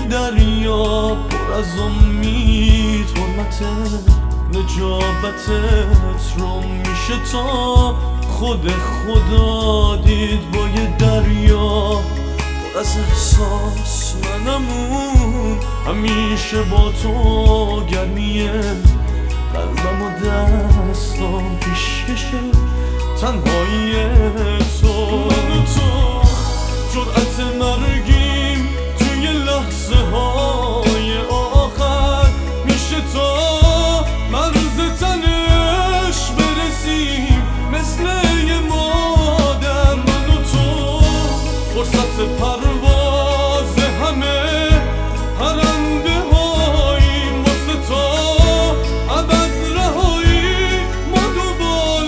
دریا پر از امید، حرمتت نجابتت رو میشه تا خود خدا دید. با یه دریا پر از احساس منمون، همیشه با تو گرمیه قلبم و دستام پیشکشه تنهایی تو. من و تو جرأت مرگیم توی لحظه های آخر، میشه تا مرز تنش برسیم مثل یه مادر. من و تو فرصت پرواز همه پرنده هاییم، واسه تا ابد رهایی ما دنبال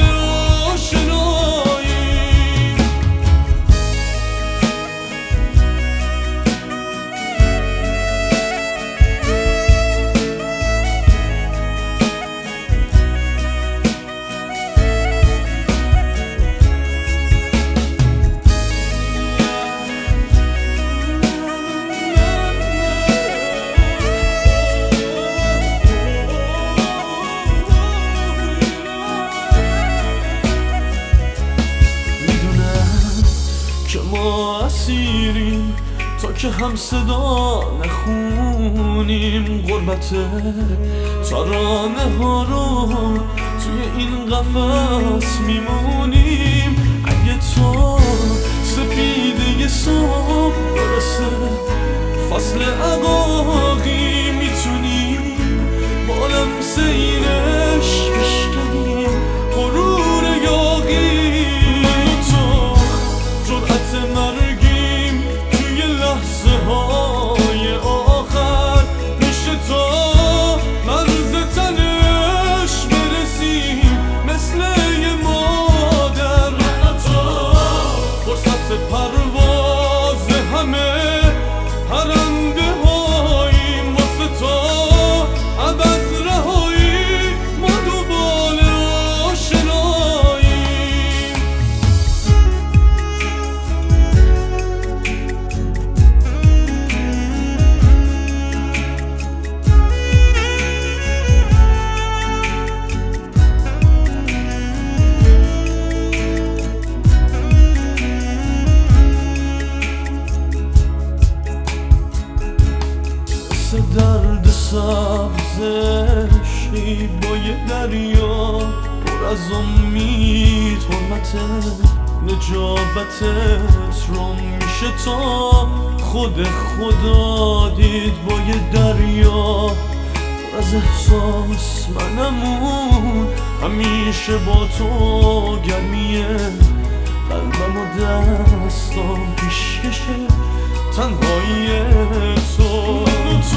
آشناییم. که ما اسیریم تا که هم صدا نخونیم، غربت ترانه ها رو توی این قفس میمونیم. اگه تا سپیده صبح برسه فصل عقاقی، میتونیم با لمس اینش بشکنیم غرور یاقی. جرأت مرگیم توی لحظه های آخر، میشه تا مرز تنش برسیم مثل یه مادر. من و تو فرصت پرواز همه پرنده هاییم، واسه تا ابد رهایی ما دنبال آشناییم. درد سبزشی با یه دریا پر از امید، حرمتت نجابتت رو میشه تا خود خدا دید. با یه دریا پر از احساس منمون، همیشه با تو گرمیه قلبم و دستام پیشکشه تنهایی تو.